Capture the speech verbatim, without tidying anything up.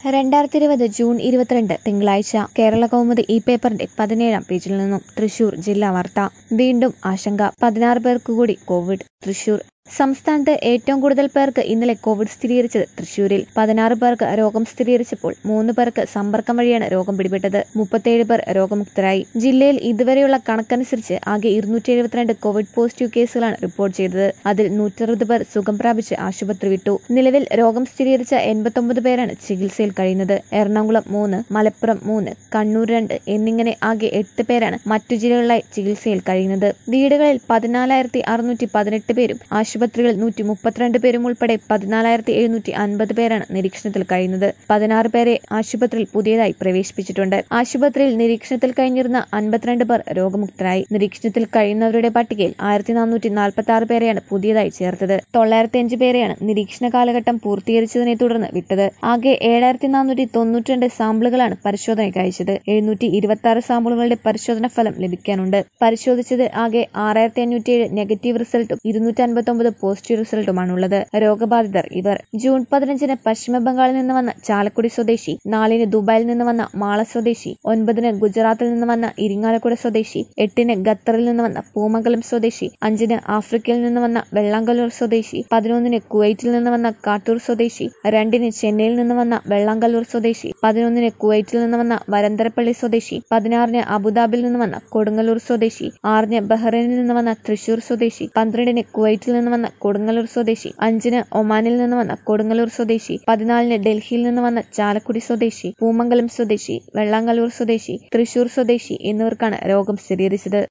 രണ്ടായിരത്തി ഇരുപത് ജൂൺ ഇരുപത്തിരണ്ട് തിങ്കളാഴ്ച കേരള കൗമുദി ഈ പേപ്പറിന്റെ പതിനേഴാം പേജിൽ നിന്നും തൃശൂർ ജില്ലാ വാർത്ത. വീണ്ടും ആശങ്ക, പതിനാറ് പേർക്ക് കൂടി കോവിഡ്. തൃശൂർ സംസ്ഥാനത്ത് ഏറ്റവും കൂടുതൽ പേർക്ക് ഇന്നലെ കോവിഡ് സ്ഥിരീകരിച്ചത് തൃശൂരിൽ. പതിനാറ് പേർക്ക് രോഗം സ്ഥിരീകരിച്ചപ്പോൾ മൂന്ന് പേർക്ക് സമ്പർക്കം വഴിയാണ് രോഗം പിടിപെട്ടത്. മുപ്പത്തിയേഴ് പേർ രോഗമുക്തരായി. ജില്ലയിൽ ഇതുവരെയുള്ള കണക്കനുസരിച്ച് ആകെ ഇരുന്നൂറ്റി എഴുപത്തിരണ്ട് കോവിഡ് പോസിറ്റീവ് കേസുകളാണ് റിപ്പോർട്ട് ചെയ്തത്. അതിൽ നൂറ്ററുപത് പേർ സുഖം പ്രാപിച്ച് ആശുപത്രി വിട്ടു. നിലവിൽ രോഗം സ്ഥിരീകരിച്ച എൺപത്തൊമ്പത് പേരാണ് ചികിത്സയിൽ കഴിയുന്നത്. എറണാകുളം മൂന്ന്, മലപ്പുറം മൂന്ന്, കണ്ണൂർ രണ്ട് എന്നിങ്ങനെ ആകെ എട്ട് പേരാണ് മറ്റു ജില്ലകളിലായി ചികിത്സയിൽ കഴിയുന്നത്. വീടുകളിൽ പതിനാലായിരത്തി അറുന്നൂറ്റി പതിനെട്ട് പേരും ആശുപത്രികളിൽ നൂറ്റി മുപ്പത്തിരണ്ട് പേരും ഉൾപ്പെടെ പതിനാലായിരത്തി എഴുന്നൂറ്റി അൻപത് പേരാണ് നിരീക്ഷണത്തിൽ കഴിയുന്നത്. പതിനാറ് പേരെ ആശുപത്രിയിൽ പുതിയതായി പ്രവേശിപ്പിച്ചിട്ടുണ്ട്. ആശുപത്രിയിൽ നിരീക്ഷണത്തിൽ കഴിഞ്ഞിരുന്ന അൻപത്തിരണ്ട് പേർ രോഗമുക്തരായി. നിരീക്ഷണത്തിൽ കഴിയുന്നവരുടെ പട്ടികയിൽ ആയിരത്തി നാനൂറ്റി നാൽപ്പത്തി ആറ് പേരെയാണ് പുതിയതായി ചേർത്തത്. തൊള്ളായിരത്തി അഞ്ച് പേരെയാണ് നിരീക്ഷണ കാലഘട്ടം പൂർത്തീകരിച്ചതിനെ തുടർന്ന് വിട്ടത്. ആകെ ഏഴായിരത്തി നാനൂറ്റി തൊണ്ണൂറ്റി രണ്ട് സാമ്പിളുകളാണ് പരിശോധനയ്ക്ക് അയച്ചത്. എഴുന്നൂറ്റി ഇരുപത്തി ആറ് സാമ്പിളുകളുടെ പരിശോധന ഫലം ലഭിക്കാനുണ്ട്. പരിശോധിച്ചത് ആകെ ആറായിരത്തി അഞ്ഞൂറ്റി ഏഴ് നെഗറ്റീവ് റിസൾട്ടും ഇരുന്നൂറ്റി അൻപത്തി ഒമ്പത് പോസിറ്റീവ് റിസൾട്ടുമാണുള്ളത്. രോഗബാധിതർ ഇവർ: ജൂൺ പതിനഞ്ചിന് പശ്ചിമ ബംഗാളിൽ നിന്ന് വന്ന ചാലക്കുടി സ്വദേശി, നാലിന് ദുബായിൽ നിന്ന് വന്ന മാള സ്വദേശി, ഒൻപതിന് ഗുജറാത്തിൽ നിന്ന് വന്ന ഇരിങ്ങാലക്കുട സ്വദേശി, എട്ടിന് ഖത്തറിൽ നിന്ന് വന്ന പൂമംഗലം സ്വദേശി, അഞ്ചിന് ആഫ്രിക്കയിൽ നിന്ന് വന്ന വെള്ളാങ്കല്ലൂർ സ്വദേശി, പതിനൊന്നിന് കുവൈറ്റിൽ നിന്ന് വന്ന കാട്ടൂർ സ്വദേശി, രണ്ടിന് ചെന്നൈയിൽ നിന്ന് വന്ന വെള്ളാങ്കല്ലൂർ സ്വദേശി, പതിനൊന്നിന് കുവൈറ്റിൽ നിന്ന് വന്ന വരന്തരപ്പള്ളി സ്വദേശി, പതിനാറിന് അബുദാബിയിൽ നിന്ന് വന്ന കൊടുങ്ങല്ലൂർ സ്വദേശി, ആറിന് ബഹ്റൈനിൽ നിന്ന് വന്ന തൃശൂർ സ്വദേശി, പന്ത്രണ്ടിന് കുവൈറ്റിൽ നിന്ന് വന്ന കൊടുങ്ങല്ലൂർ സ്വദേശി, അഞ്ചിന് ഒമാനിൽ നിന്ന് വന്ന കൊടുങ്ങല്ലൂർ സ്വദേശി, പതിനാലിന് ഡൽഹിയിൽ നിന്ന് വന്ന ചാലക്കുടി സ്വദേശി, പൂമംഗലം സ്വദേശി, വെള്ളാങ്കല്ലൂർ സ്വദേശി, തൃശൂർ സ്വദേശി എന്നിവർക്കാണ് രോഗം സ്ഥിരീകരിച്ചത്.